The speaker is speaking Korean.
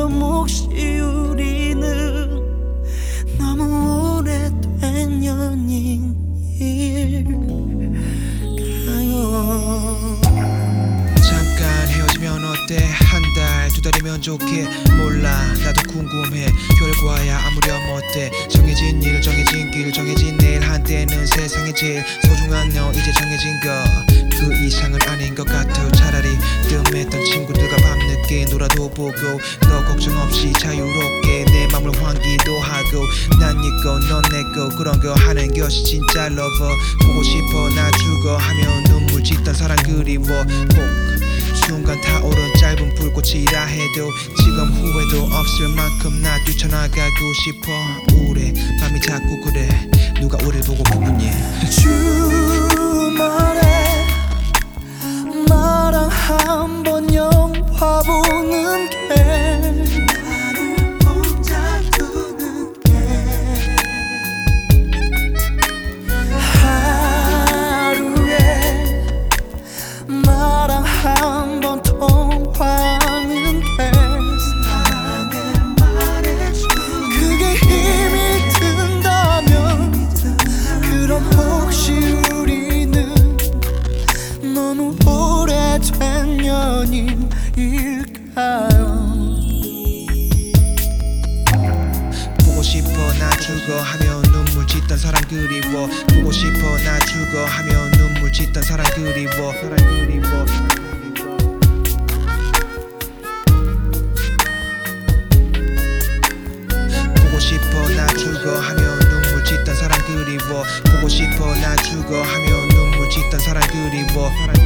그럼 혹시 우리는 너무 오래된 연인일까요? 잠깐 헤어지면 어때? 한 달, 두 달이면 좋게. 몰라 나도 궁금해. 결과야 아무렴 어때? 정해진 일, 정해진 길, 정해진 내일. 한때는 세상의 제일 소중한 너 이제 정해진 거 그 이상은 아닌 것 같아. 차라리 뜸했던 친구들과 밤늦게 놀아도 보고 너 걱정 없이 자유롭게 내 맘을 환기도 하고 난 네 거 넌 내 거 그런 거 하는 것이 진짜 lover. 보고 싶어 나 죽어 하면 눈물 짓던 사랑 그리워. 꼭 순간 타오른 짧은 불꽃이라 해도 지금 후회도 없을 만큼 나 뛰쳐나가고 싶어. 우울해 밤이 자꾸 그래 누가 우릴 보고 부르니. 주말에 나랑 한번 영화 보는 게 나를 혼자 두는 게 하루에 나랑 한번 통화하는 게 사랑을 말해주는 그게 힘이 든다면 그럼 혹시 우리는 너무 오래된 연인일까요? 보고 싶어 나 죽어 하면 눈물 짓던 사람 그리워. 보고 싶어 나 죽어 하면 눈물 짓던 사람 그리워. 보고 싶어 나 죽어 하면 눈물 짓던 사람 그리워. 보고 싶어 나 죽어 하면 눈물 짓던 사람 그리워.